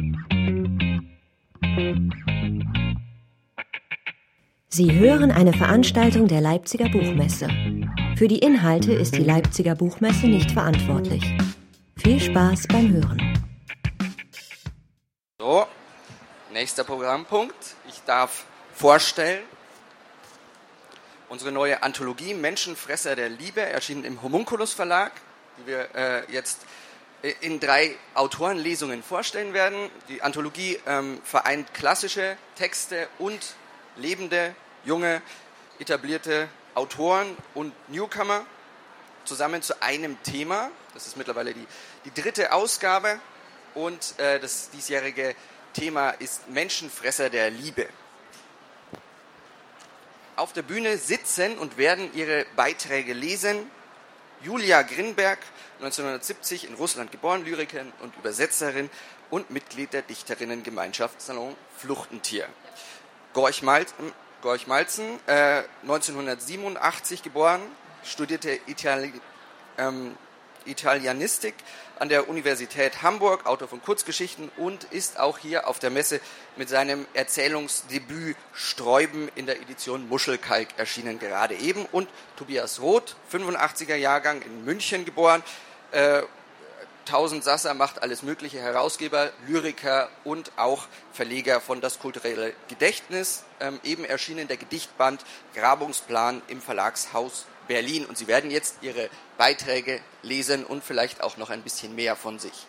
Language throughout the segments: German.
Sie hören eine Veranstaltung der Leipziger Buchmesse. Für die Inhalte ist die Leipziger Buchmesse nicht verantwortlich. Viel Spaß beim Hören. So, nächster Programmpunkt. Ich darf vorstellen unsere neue Anthologie Menschenfresser der Liebe, erschienen im Homunculus Verlag, die wir jetzt in 3 Autorenlesungen vorstellen werden. Die Anthologie vereint klassische Texte und lebende, junge, etablierte Autoren und Newcomer zusammen zu einem Thema. Das ist mittlerweile die 3. Ausgabe und das diesjährige Thema ist Menschenfresser der Liebe. Auf der Bühne sitzen und werden ihre Beiträge lesen Julia Grinberg, 1970 in Russland geboren, Lyrikerin und Übersetzerin und Mitglied der Dichterinnengemeinschaft Salon Fluchtentier. Gorch Malzen, 1987 geboren, studierte Italianistik an der Universität Hamburg, Autor von Kurzgeschichten und ist auch hier auf der Messe mit seinem Erzählungsdebüt Sträuben in der Edition Muschelkalk erschienen gerade eben. Und Tobias Roth, 85er Jahrgang in München geboren, 1000 Sasser macht alles Mögliche, Herausgeber, Lyriker und auch Verleger von Das kulturelle Gedächtnis, eben erschienen der Gedichtband Grabungsplan im Verlagshaus Berlin. Und Sie werden jetzt Ihre Beiträge lesen und vielleicht auch noch ein bisschen mehr von sich.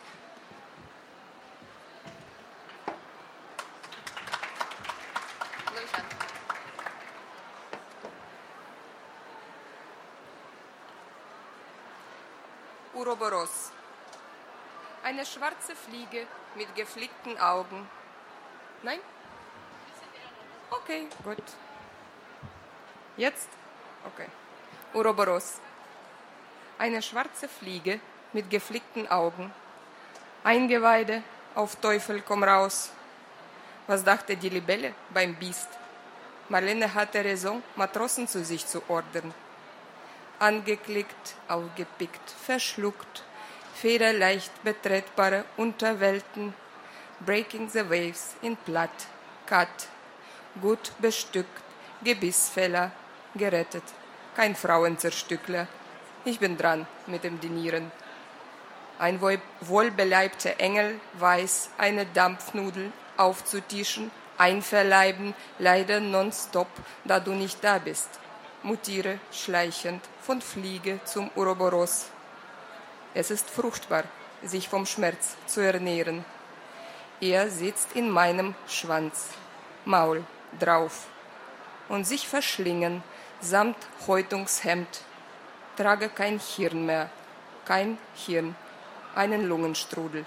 Uroboros. Eine schwarze Fliege mit geflickten Augen. Nein? Okay, gut. Jetzt? Okay. Uroboros. Eine schwarze Fliege mit geflickten Augen. Eingeweide, auf Teufel komm raus. Was dachte die Libelle beim Biest? Marlene hatte Raison, Matrosen zu sich zu ordern. Angeklickt, aufgepickt, verschluckt, federleicht betretbare Unterwelten, breaking the waves in platt, cut, gut bestückt, Gebissfäller, gerettet, kein Frauenzerstückler, ich bin dran mit dem Dinieren. Ein wohlbeleibter Engel weiß, eine Dampfnudel aufzutischen, einverleiben, leider nonstop, da du nicht da bist. Mutiere schleichend von Fliege zum Uroboros. Es ist fruchtbar, sich vom Schmerz zu ernähren. Er sitzt in meinem Schwanz, Maul drauf, und sich verschlingen samt Häutungshemd. Trage kein Hirn mehr, kein Hirn, einen Lungenstrudel.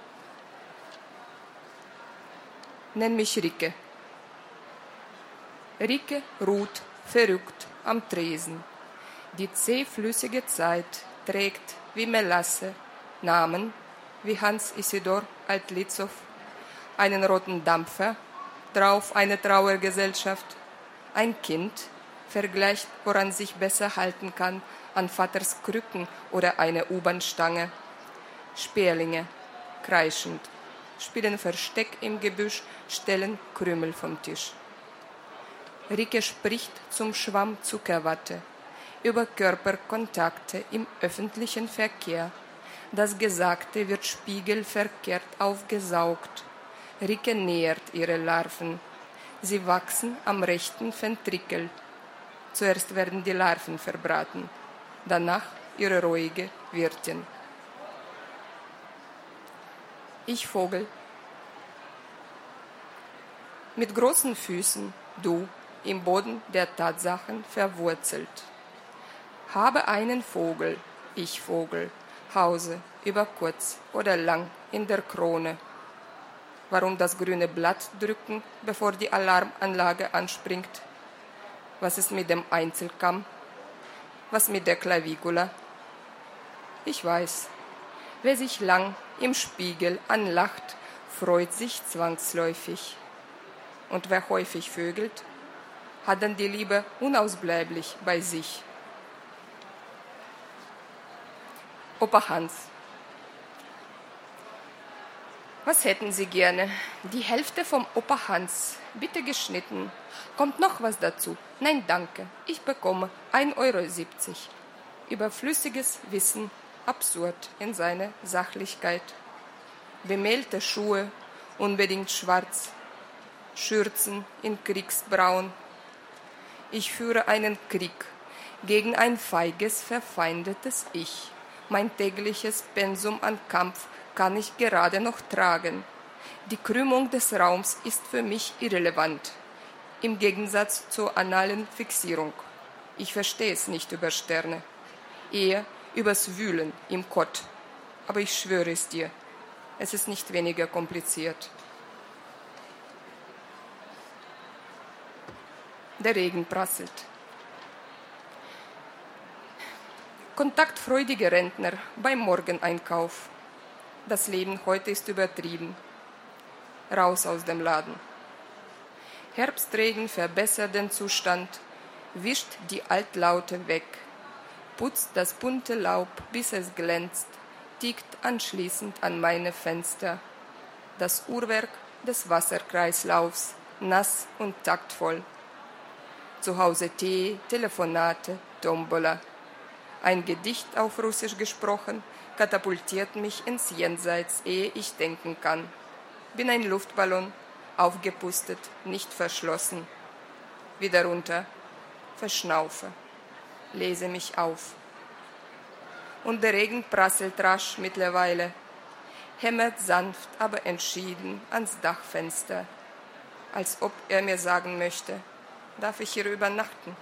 Nenn mich Rike. Rike ruht verrückt am Tresen. Die zähflüssige Zeit trägt wie Melasse Namen wie Hans Isidor Altlitzow, einen roten Dampfer, drauf eine Trauergesellschaft, ein Kind vergleicht, woran sich besser halten kann, an Vaters Krücken oder eine U-Bahn-Stange. Sperlinge, kreischend, spielen Versteck im Gebüsch, stellen Krümel vom Tisch. Rike spricht zum Schwamm Zuckerwatte über Körperkontakte im öffentlichen Verkehr. Das Gesagte wird spiegelverkehrt aufgesaugt. Rike nähert ihre Larven. Sie wachsen am rechten Ventrikel. Zuerst werden die Larven verbraten, danach ihre ruhige Wirtin. Ich Vogel. Mit großen Füßen, du, im Boden der Tatsachen verwurzelt. Habe einen Vogel, ich Vogel, hause über kurz oder lang in der Krone. Warum das grüne Blatt drücken, bevor die Alarmanlage anspringt? Was ist mit dem Einzelkamm? Was mit der Clavicula? Ich weiß, wer sich lang im Spiegel anlacht, freut sich zwangsläufig. Und wer häufig vögelt, hat dann die Liebe unausbleiblich bei sich. Opa Hans. Was hätten Sie gerne? Die Hälfte vom Opa Hans. Bitte geschnitten. Kommt noch was dazu? Nein, danke. Ich bekomme 1,70 Euro. Überflüssiges Wissen, absurd in seiner Sachlichkeit. Bemehlte Schuhe, unbedingt schwarz. Schürzen in Kriegsbraun. Ich führe einen Krieg gegen ein feiges, verfeindetes Ich. Mein tägliches Pensum an Kampf kann ich gerade noch tragen. Die Krümmung des Raums ist für mich irrelevant, im Gegensatz zur analen Fixierung. Ich verstehe es nicht über Sterne, eher übers Wühlen im Kott. Aber ich schwöre es dir, es ist nicht weniger kompliziert. Der Regen prasselt. Kontaktfreudige Rentner beim Morgeneinkauf. Das Leben heute ist übertrieben. Raus aus dem Laden. Herbstregen verbessert den Zustand, wischt die Altlaute weg, putzt das bunte Laub, bis es glänzt, tickt anschließend an meine Fenster. Das Uhrwerk des Wasserkreislaufs, nass und taktvoll. Zu Hause Tee, Telefonate, Tombola. Ein Gedicht auf Russisch gesprochen, katapultiert mich ins Jenseits, ehe ich denken kann. Bin ein Luftballon, aufgepustet, nicht verschlossen. Wieder runter, verschnaufe, lese mich auf. Und der Regen prasselt rasch mittlerweile, hämmert sanft, aber entschieden ans Dachfenster, als ob er mir sagen möchte, darf ich hier übernachten?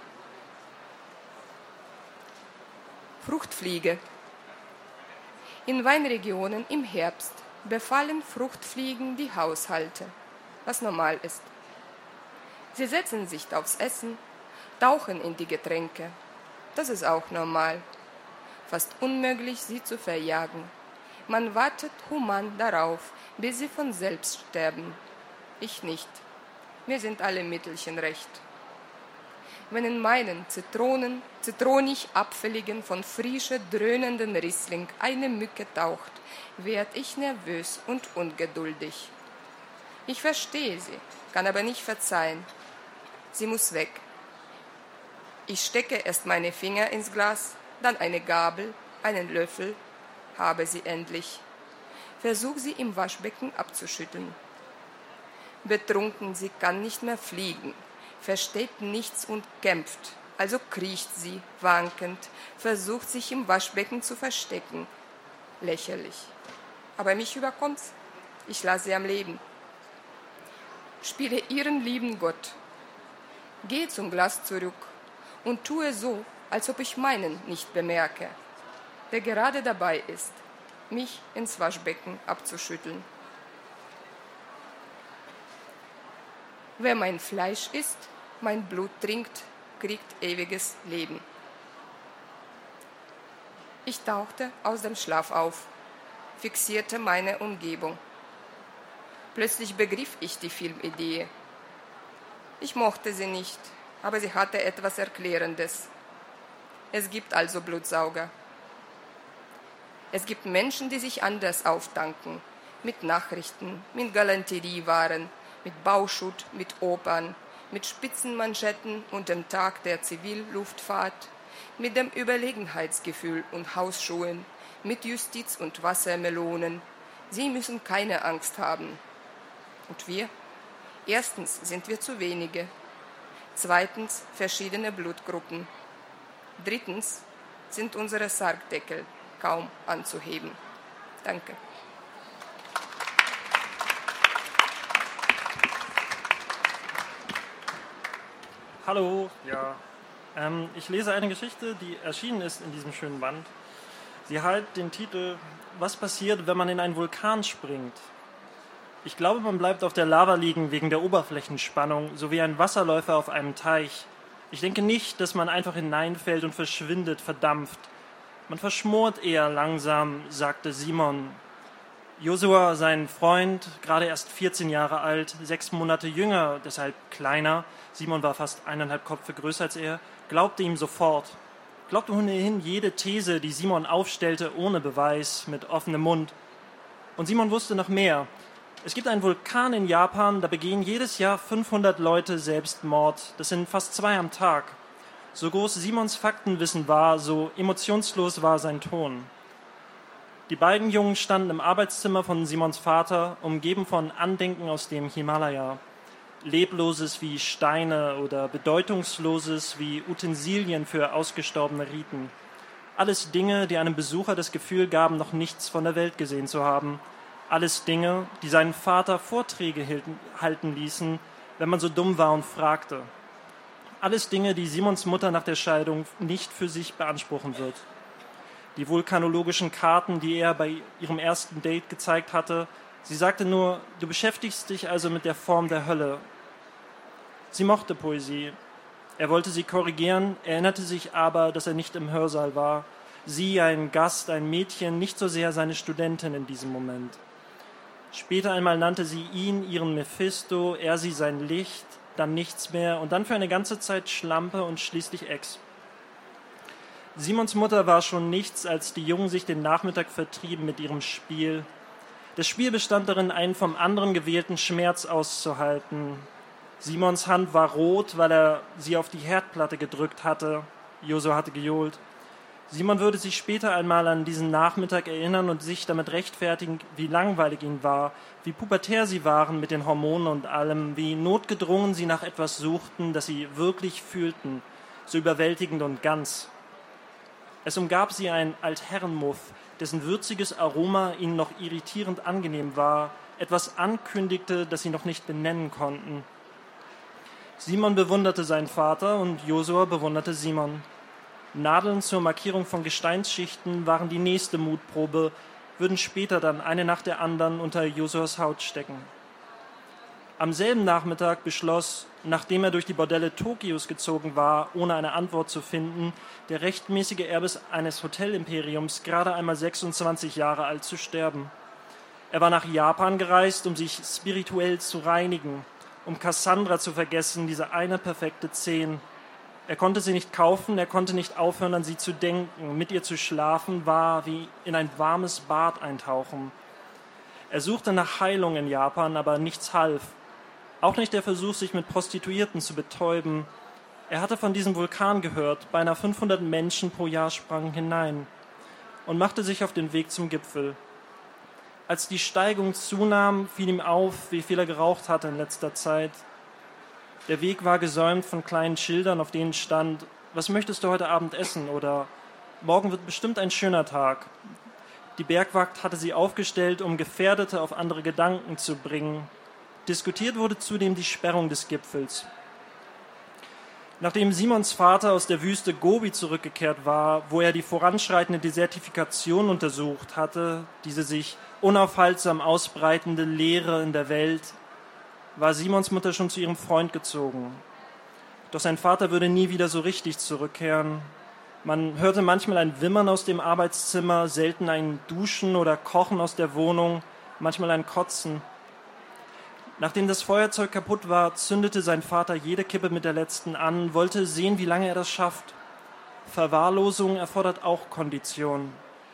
Fruchtfliege. In Weinregionen im Herbst befallen Fruchtfliegen die Haushalte, was normal ist. Sie setzen sich aufs Essen, tauchen in die Getränke. Das ist auch normal. Fast unmöglich, sie zu verjagen. Man wartet human darauf, bis sie von selbst sterben. Ich nicht. Mir sind alle Mittelchen recht. Wenn in meinen zitronig abfälligen, von Frische dröhnenden Riesling eine Mücke taucht, werd ich nervös und ungeduldig. Ich verstehe sie, kann aber nicht verzeihen. Sie muss weg. Ich stecke erst meine Finger ins Glas, dann eine Gabel, einen Löffel, habe sie endlich. Versuch sie im Waschbecken abzuschütteln. Betrunken, sie kann nicht mehr fliegen, versteht nichts und kämpft. Also kriecht sie, wankend, versucht sich im Waschbecken zu verstecken. Lächerlich. Aber mich überkommt's. Ich lasse sie am Leben. Spiele ihren lieben Gott. Gehe zum Glas zurück und tue so, als ob ich meinen nicht bemerke, der gerade dabei ist, mich ins Waschbecken abzuschütteln. Wer mein Fleisch isst, mein Blut trinkt, kriegt ewiges Leben. Ich tauchte aus dem Schlaf auf, fixierte meine Umgebung. Plötzlich begriff ich die Filmidee. Ich mochte sie nicht, aber sie hatte etwas Erklärendes. Es gibt also Blutsauger. Es gibt Menschen, die sich anders auftanken, mit Nachrichten, mit Galanteriewaren, mit Bauschutt, mit Opern, mit Spitzenmanschetten und dem Tag der Zivilluftfahrt, mit dem Überlegenheitsgefühl und Hausschuhen, mit Justiz und Wassermelonen. Sie müssen keine Angst haben. Und wir? Erstens sind wir zu wenige. Zweitens verschiedene Blutgruppen. Drittens sind unsere Sargdeckel kaum anzuheben. Danke. Hallo, ja. Ich lese eine Geschichte, die erschienen ist in diesem schönen Band. Sie hat den Titel »Was passiert, wenn man in einen Vulkan springt?« Ich glaube, man bleibt auf der Lava liegen wegen der Oberflächenspannung, so wie ein Wasserläufer auf einem Teich. Ich denke nicht, dass man einfach hineinfällt und verschwindet, verdampft. Man verschmort eher langsam, sagte Simon. Josua, sein Freund, gerade erst 14 Jahre alt, 6 Monate jünger, deshalb kleiner, Simon war fast 1,5 Köpfe größer als er, glaubte ihm sofort. Glaubte ohnehin jede These, die Simon aufstellte, ohne Beweis, mit offenem Mund. Und Simon wusste noch mehr. Es gibt einen Vulkan in Japan, da begehen jedes Jahr 500 Leute Selbstmord. Das sind fast 2 am Tag. So groß Simons Faktenwissen war, so emotionslos war sein Ton. Die beiden Jungen standen im Arbeitszimmer von Simons Vater, umgeben von Andenken aus dem Himalaya. Lebloses wie Steine oder Bedeutungsloses wie Utensilien für ausgestorbene Riten. Alles Dinge, die einem Besucher das Gefühl gaben, noch nichts von der Welt gesehen zu haben. Alles Dinge, die seinen Vater Vorträge halten ließen, wenn man so dumm war und fragte. Alles Dinge, die Simons Mutter nach der Scheidung nicht für sich beanspruchen wird. Die vulkanologischen Karten, die er bei ihrem ersten Date gezeigt hatte, sie sagte nur, du beschäftigst dich also mit der Form der Hölle. Sie mochte Poesie. Er wollte sie korrigieren, erinnerte sich aber, dass er nicht im Hörsaal war. Sie, ein Gast, ein Mädchen, nicht so sehr seine Studentin in diesem Moment. Später einmal nannte sie ihn ihren Mephisto, er sie sein Licht, dann nichts mehr und dann für eine ganze Zeit Schlampe und schließlich Ex. Simons Mutter war schon nichts, als die Jungen sich den Nachmittag vertrieben mit ihrem Spiel. Das Spiel bestand darin, einen vom anderen gewählten Schmerz auszuhalten. Simons Hand war rot, weil er sie auf die Herdplatte gedrückt hatte. Josua hatte gejohlt. Simon würde sich später einmal an diesen Nachmittag erinnern und sich damit rechtfertigen, wie langweilig ihn war, wie pubertär sie waren mit den Hormonen und allem, wie notgedrungen sie nach etwas suchten, das sie wirklich fühlten, so überwältigend und ganz. Es umgab sie ein Altherrenmuff, dessen würziges Aroma ihnen noch irritierend angenehm war, etwas ankündigte, das sie noch nicht benennen konnten. Simon bewunderte seinen Vater und Josua bewunderte Simon. Nadeln zur Markierung von Gesteinsschichten waren die nächste Mutprobe, würden später dann eine nach der anderen unter Josuas Haut stecken. Am selben Nachmittag beschloss, nachdem er durch die Bordelle Tokios gezogen war, ohne eine Antwort zu finden, der rechtmäßige Erbe eines Hotelimperiums gerade einmal 26 Jahre alt zu sterben. Er war nach Japan gereist, um sich spirituell zu reinigen, um Cassandra zu vergessen, diese eine perfekte 10. Er konnte sie nicht kaufen, er konnte nicht aufhören, an sie zu denken. Mit ihr zu schlafen war wie in ein warmes Bad eintauchen. Er suchte nach Heilung in Japan, aber nichts half. Auch nicht der Versuch, sich mit Prostituierten zu betäuben. Er hatte von diesem Vulkan gehört, beinahe 500 Menschen pro Jahr sprangen hinein und machte sich auf den Weg zum Gipfel. Als die Steigung zunahm, fiel ihm auf, wie viel er geraucht hatte in letzter Zeit. Der Weg war gesäumt von kleinen Schildern, auf denen stand, was möchtest du heute Abend essen? Oder morgen wird bestimmt ein schöner Tag. Die Bergwacht hatte sie aufgestellt, um Gefährdete auf andere Gedanken zu bringen. Diskutiert wurde zudem die Sperrung des Gipfels. Nachdem Simons Vater aus der Wüste Gobi zurückgekehrt war, wo er die voranschreitende Desertifikation untersucht hatte, diese sich unaufhaltsam ausbreitende Leere in der Welt, war Simons Mutter schon zu ihrem Freund gezogen. Doch sein Vater würde nie wieder so richtig zurückkehren. Man hörte manchmal ein Wimmern aus dem Arbeitszimmer, selten ein Duschen oder Kochen aus der Wohnung, manchmal ein Kotzen. Nachdem das Feuerzeug kaputt war, zündete sein Vater jede Kippe mit der letzten an, wollte sehen, wie lange er das schafft. Verwahrlosung erfordert auch Kondition.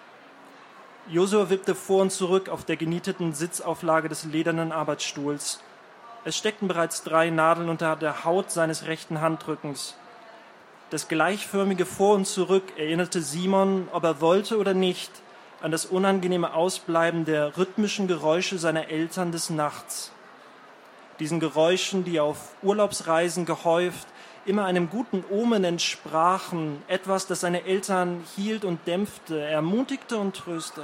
Josua wippte vor und zurück auf der genieteten Sitzauflage des ledernen Arbeitsstuhls. Es steckten bereits 3 Nadeln unter der Haut seines rechten Handrückens. Das gleichförmige Vor und Zurück erinnerte Simon, ob er wollte oder nicht, an das unangenehme Ausbleiben der rhythmischen Geräusche seiner Eltern des Nachts. Diesen Geräuschen, die auf Urlaubsreisen gehäuft, immer einem guten Omen entsprachen, etwas, das seine Eltern hielt und dämpfte, ermutigte und tröstete.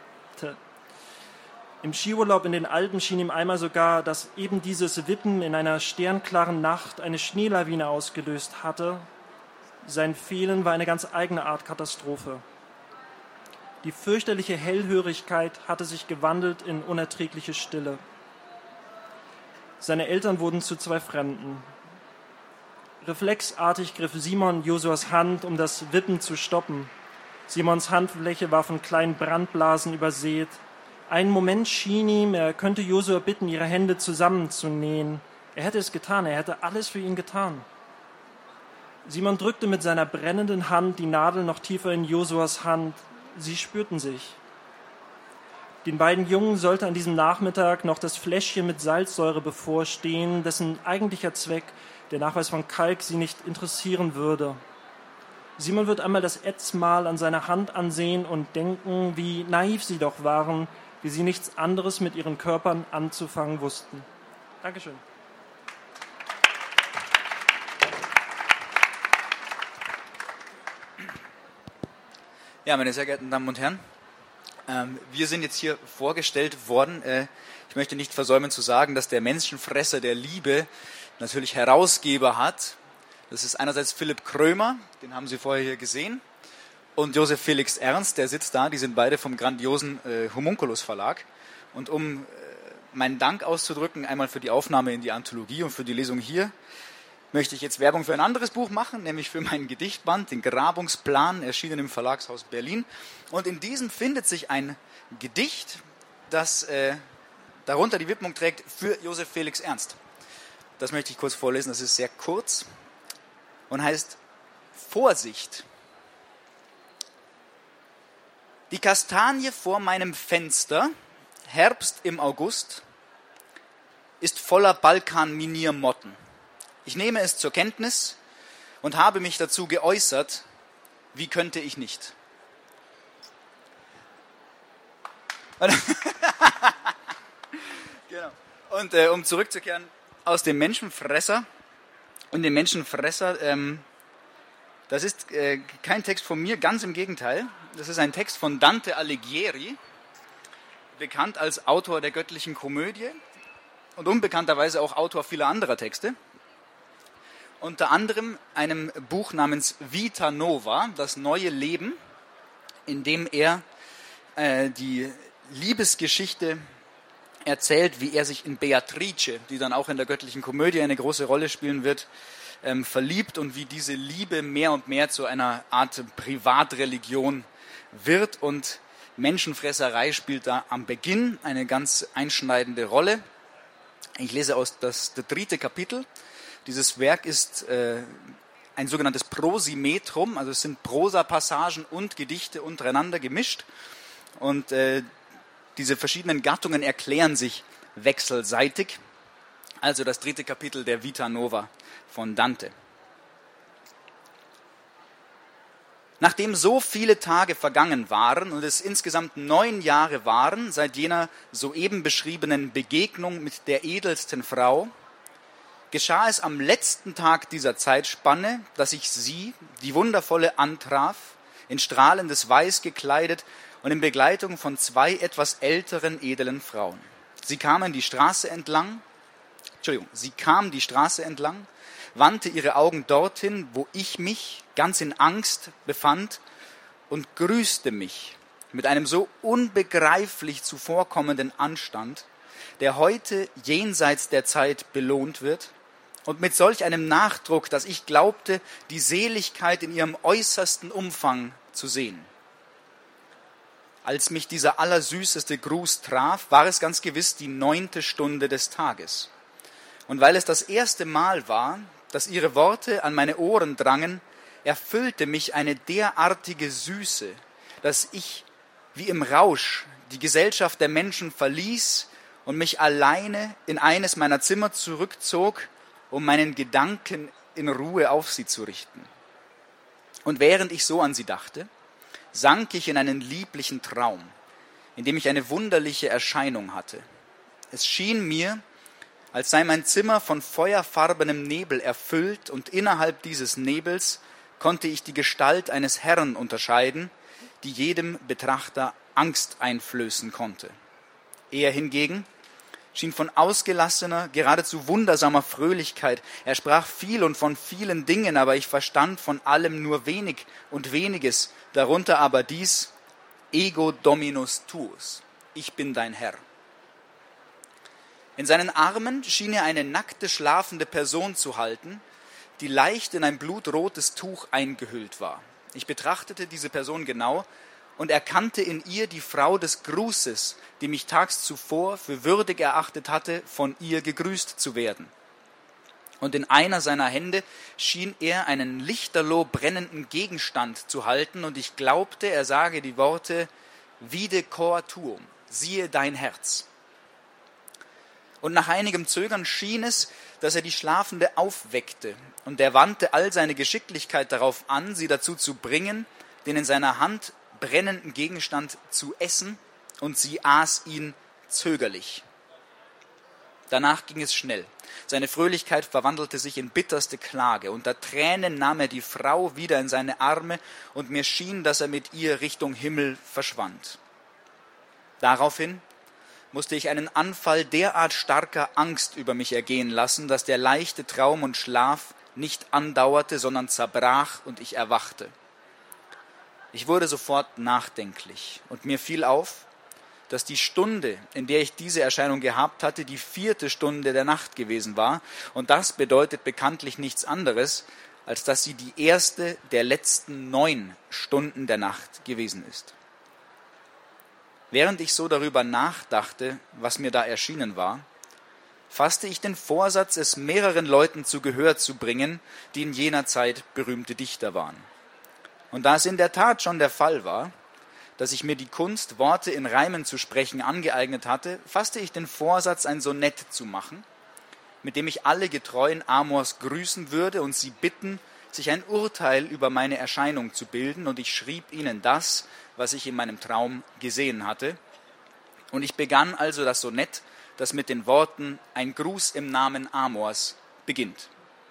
Im Skiurlaub in den Alpen schien ihm einmal sogar, dass eben dieses Wippen in einer sternklaren Nacht eine Schneelawine ausgelöst hatte. Sein Fehlen war eine ganz eigene Art Katastrophe. Die fürchterliche Hellhörigkeit hatte sich gewandelt in unerträgliche Stille. Seine Eltern wurden zu 2 Fremden. Reflexartig griff Simon Josuas Hand, um das Wippen zu stoppen. Simons Handfläche war von kleinen Brandblasen übersät. Einen Moment schien ihm, er könnte Josua bitten, ihre Hände zusammenzunähen. Er hätte es getan, er hätte alles für ihn getan. Simon drückte mit seiner brennenden Hand die Nadel noch tiefer in Josuas Hand. Sie spürten sich. Den beiden Jungen sollte an diesem Nachmittag noch das Fläschchen mit Salzsäure bevorstehen, dessen eigentlicher Zweck, der Nachweis von Kalk, sie nicht interessieren würde. Simon wird einmal das Ätzmal an seiner Hand ansehen und denken, wie naiv sie doch waren, wie sie nichts anderes mit ihren Körpern anzufangen wussten. Dankeschön. Ja, meine sehr geehrten Damen und Herren, wir sind jetzt hier vorgestellt worden. Ich möchte nicht versäumen zu sagen, dass der Menschenfresser der Liebe natürlich Herausgeber hat. Das ist einerseits Philipp Krömer, den haben Sie vorher hier gesehen, und Josef Felix Ernst, der sitzt da. Die sind beide vom grandiosen Homunculus Verlag. Und um meinen Dank auszudrücken, einmal für die Aufnahme in die Anthologie und für die Lesung hier, möchte ich jetzt Werbung für ein anderes Buch machen, nämlich für meinen Gedichtband, den Grabungsplan, erschienen im Verlagshaus Berlin. Und in diesem findet sich ein Gedicht, das darunter die Widmung trägt für Josef Felix Ernst. Das möchte ich kurz vorlesen, das ist sehr kurz und heißt Vorsicht. Die Kastanie vor meinem Fenster, Herbst im August, ist voller Balkan-Miniermotten. Ich nehme es zur Kenntnis und habe mich dazu geäußert, wie könnte ich nicht. Genau. Und um zurückzukehren aus dem Menschenfresser und dem Menschenfresser, das ist kein Text von mir, ganz im Gegenteil. Das ist ein Text von Dante Alighieri, bekannt als Autor der Göttlichen Komödie und unbekannterweise auch Autor vieler anderer Texte. Unter anderem einem Buch namens Vita Nova, das neue Leben, in dem er die Liebesgeschichte erzählt, wie er sich in Beatrice, die dann auch in der Göttlichen Komödie eine große Rolle spielen wird, verliebt und wie diese Liebe mehr und mehr zu einer Art Privatreligion wird. Und Menschenfresserei spielt da am Beginn eine ganz einschneidende Rolle. Ich lese aus das dritte Kapitel. Dieses Werk ist ein sogenanntes Prosimetrum, also es sind Prosapassagen und Gedichte untereinander gemischt. Und diese verschiedenen Gattungen erklären sich wechselseitig. Also das dritte Kapitel der Vita Nova von Dante. Nachdem so viele Tage vergangen waren und es insgesamt 9 Jahre waren, seit jener soeben beschriebenen Begegnung mit der edelsten Frau, geschah es am letzten Tag dieser Zeitspanne, dass ich sie, die Wundervolle, antraf, in strahlendes Weiß gekleidet und in Begleitung von 2 etwas älteren, edlen Frauen. Sie kam die Straße entlang, wandte ihre Augen dorthin, wo ich mich ganz in Angst befand, und grüßte mich mit einem so unbegreiflich zuvorkommenden Anstand, der heute jenseits der Zeit belohnt wird, und mit solch einem Nachdruck, dass ich glaubte, die Seligkeit in ihrem äußersten Umfang zu sehen. Als mich dieser allersüßeste Gruß traf, war es ganz gewiss die 9. Stunde des Tages. Und weil es das erste Mal war, dass ihre Worte an meine Ohren drangen, erfüllte mich eine derartige Süße, dass ich wie im Rausch die Gesellschaft der Menschen verließ und mich alleine in eines meiner Zimmer zurückzog, um meinen Gedanken in Ruhe auf sie zu richten. Und während ich so an sie dachte, sank ich in einen lieblichen Traum, in dem ich eine wunderliche Erscheinung hatte. Es schien mir, als sei mein Zimmer von feuerfarbenem Nebel erfüllt, und innerhalb dieses Nebels konnte ich die Gestalt eines Herrn unterscheiden, die jedem Betrachter Angst einflößen konnte. Er hingegen schien von ausgelassener, geradezu wundersamer Fröhlichkeit. Er sprach viel und von vielen Dingen, aber ich verstand von allem nur wenig und weniges, darunter aber dies: Ego dominus tuus, ich bin dein Herr. In seinen Armen schien er eine nackte, schlafende Person zu halten, die leicht in ein blutrotes Tuch eingehüllt war. Ich betrachtete diese Person genau und erkannte in ihr die Frau des Grußes, die mich tags zuvor für würdig erachtet hatte, von ihr gegrüßt zu werden. Und in einer seiner Hände schien er einen lichterloh brennenden Gegenstand zu halten, und ich glaubte, er sage die Worte Vide cor tuum, siehe dein Herz. Und nach einigem Zögern schien es, dass er die Schlafende aufweckte, und er wandte all seine Geschicklichkeit darauf an, sie dazu zu bringen, den in seiner Hand brennenden Gegenstand zu essen, und sie aß ihn zögerlich. Danach ging es schnell. Seine Fröhlichkeit verwandelte sich in bitterste Klage. Unter Tränen nahm er die Frau wieder in seine Arme, und mir schien, dass er mit ihr Richtung Himmel verschwand. Daraufhin musste ich einen Anfall derart starker Angst über mich ergehen lassen, dass der leichte Traum und Schlaf nicht andauerte, sondern zerbrach und ich erwachte. Ich wurde sofort nachdenklich und mir fiel auf, dass die Stunde, in der ich diese Erscheinung gehabt hatte, die 4. Stunde der Nacht gewesen war, und das bedeutet bekanntlich nichts anderes, als dass sie die erste der letzten 9 Stunden der Nacht gewesen ist. Während ich so darüber nachdachte, was mir da erschienen war, fasste ich den Vorsatz, es mehreren Leuten zu Gehör zu bringen, die in jener Zeit berühmte Dichter waren. Und da es in der Tat schon der Fall war, dass ich mir die Kunst, Worte in Reimen zu sprechen, angeeignet hatte, fasste ich den Vorsatz, ein Sonett zu machen, mit dem ich alle Getreuen Amors grüßen würde und sie bitten, sich ein Urteil über meine Erscheinung zu bilden, und ich schrieb ihnen das, was ich in meinem Traum gesehen hatte. Und ich begann also das Sonett, das mit den Worten »Ein Gruß im Namen Amors« beginnt.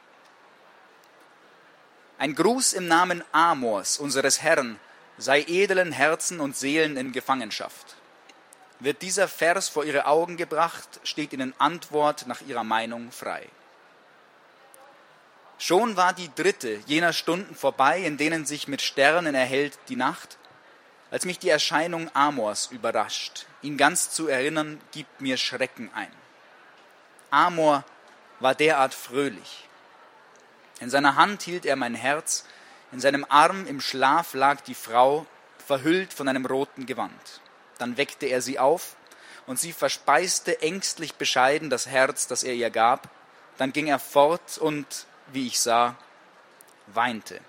Ein Gruß im Namen Amors, unseres Herrn, sei edlen Herzen und Seelen in Gefangenschaft. Wird dieser Vers vor ihre Augen gebracht, steht ihnen Antwort nach ihrer Meinung frei. Schon war die 3. jener Stunden vorbei, in denen sich mit Sternen erhellt die Nacht, als mich die Erscheinung Amors überrascht. Ihn ganz zu erinnern, gibt mir Schrecken ein. Amor war derart fröhlich. In seiner Hand hielt er mein Herz, in seinem Arm im Schlaf lag die Frau, verhüllt von einem roten Gewand. Dann weckte er sie auf, und sie verspeiste ängstlich bescheiden das Herz, das er ihr gab. Dann ging er fort und, wie ich sah, weinte.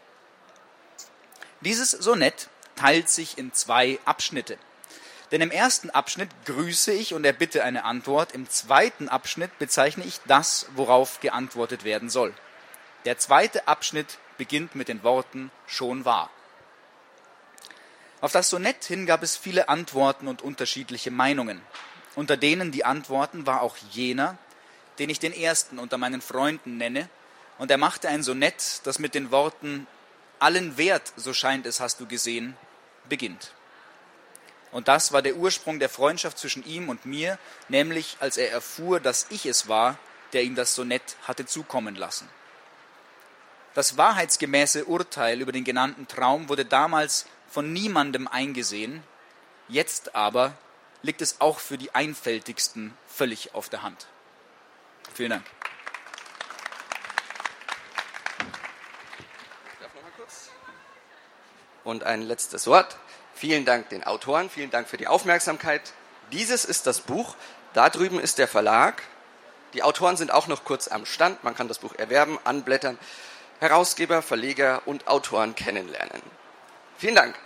Dieses Sonett teilt sich in 2 Abschnitte. Denn im ersten Abschnitt grüße ich und erbitte eine Antwort. Im zweiten Abschnitt bezeichne ich das, worauf geantwortet werden soll. Der zweite Abschnitt beginnt mit den Worten »schon war«. Auf das Sonett hin gab es viele Antworten und unterschiedliche Meinungen. Unter denen die Antworten war auch jener, den ich den ersten unter meinen Freunden nenne, und er machte ein Sonett, das mit den Worten »allen Wert, so scheint es, hast du gesehen«, beginnt. Und das war der Ursprung der Freundschaft zwischen ihm und mir, nämlich als er erfuhr, dass ich es war, der ihm das Sonett hatte zukommen lassen. Das wahrheitsgemäße Urteil über den genannten Traum wurde damals von niemandem eingesehen, jetzt aber liegt es auch für die Einfältigsten völlig auf der Hand. Vielen Dank. Und ein letztes Wort. Vielen Dank den Autoren, vielen Dank für die Aufmerksamkeit. Dieses ist das Buch, da drüben ist der Verlag. Die Autoren sind auch noch kurz am Stand, man kann das Buch erwerben, anblättern, Herausgeber, Verleger und Autoren kennenlernen. Vielen Dank.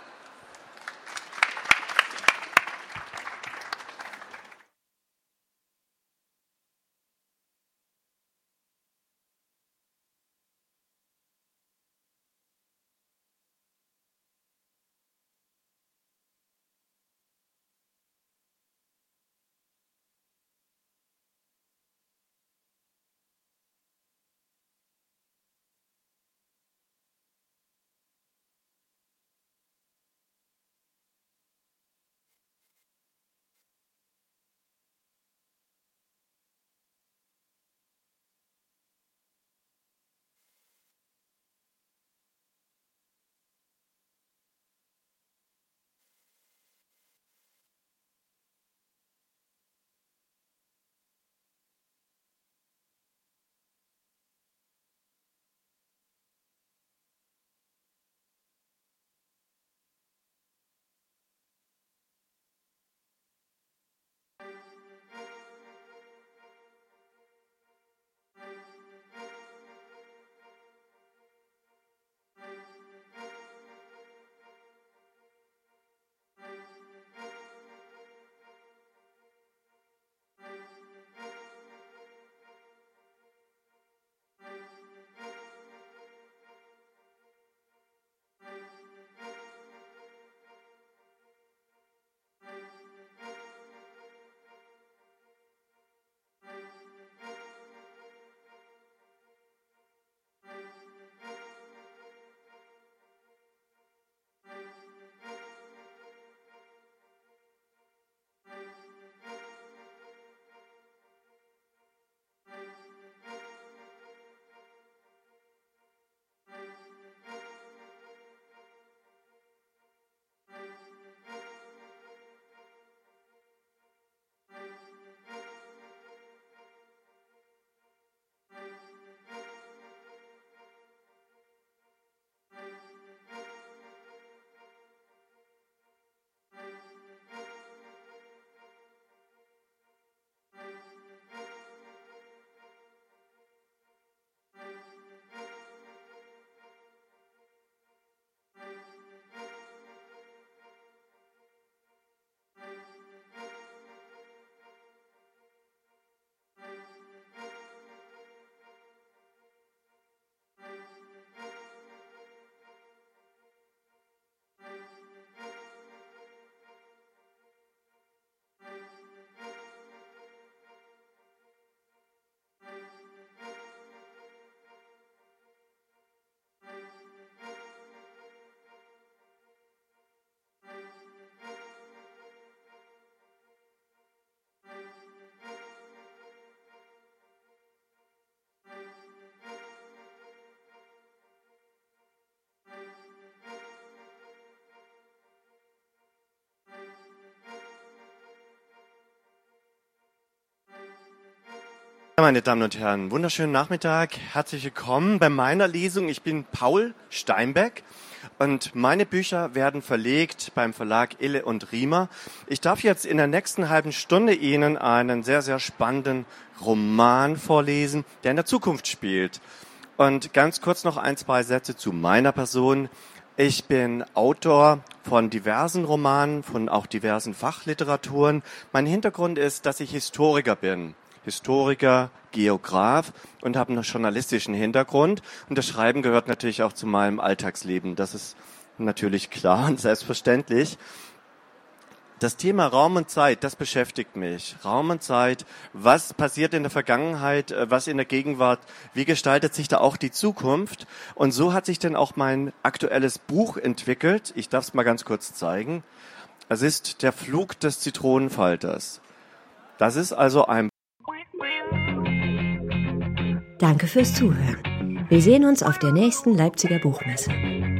Meine Damen und Herren, wunderschönen Nachmittag. Herzlich willkommen bei meiner Lesung. Ich bin Paul Steinbeck und meine Bücher werden verlegt beim Verlag Ille und Riemer. Ich darf jetzt in der nächsten halben Stunde Ihnen einen sehr, sehr spannenden Roman vorlesen, der in der Zukunft spielt. Und ganz kurz noch 2 Sätze zu meiner Person. Ich bin Autor von diversen Romanen, von auch diversen Fachliteraturen. Mein Hintergrund ist, dass ich Historiker bin. Historiker, Geograf und habe einen journalistischen Hintergrund. Und das Schreiben gehört natürlich auch zu meinem Alltagsleben. Das ist natürlich klar und selbstverständlich. Das Thema Raum und Zeit, das beschäftigt mich. Raum und Zeit, was passiert in der Vergangenheit, was in der Gegenwart, wie gestaltet sich da auch die Zukunft? Und so hat sich dann auch mein aktuelles Buch entwickelt. Ich darf es mal ganz kurz zeigen. Es ist Der Flug des Zitronenfalters. Das ist also ein Danke fürs Zuhören. Wir sehen uns auf der nächsten Leipziger Buchmesse.